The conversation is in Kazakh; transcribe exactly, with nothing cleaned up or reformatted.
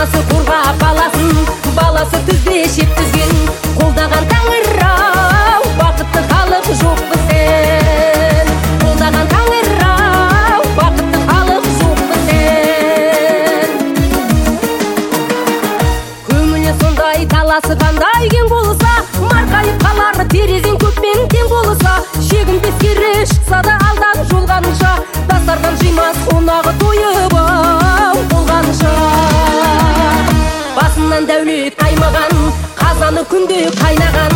анасы қорғап баласын, баласы түзде шеп түзген, қолдаған Тәңір-ау, бақытты халық жоқ бізден. Қолдаған Тәңір-ау, бақытты халық жоқ бізден. Көңілі сондай, таласы қандай кең болса, марқайып қалар терезен көппен тең болса, шегін бескері шықса да алдан жолғанша, дастархан жимас қонағы тойып ау болғанша. Басынан дәулет қаймаған, қазаны күнде қайнаған,